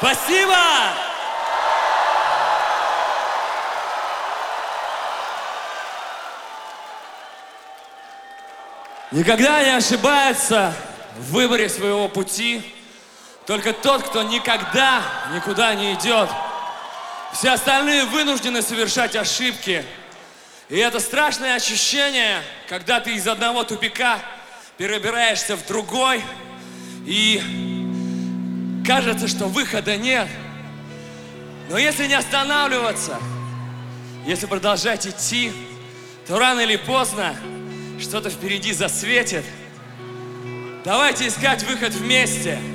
Спасибо! Никогда не ошибается в выборе своего пути только тот, кто никогда никуда не идет. Все остальные вынуждены совершать ошибки. И это страшное ощущение, когда ты из одного тупика перебираешься в другой, и кажется, что выхода нет. Но если не останавливаться, если продолжать идти, то рано или поздно что-то впереди засветит. Давайте искать выход вместе.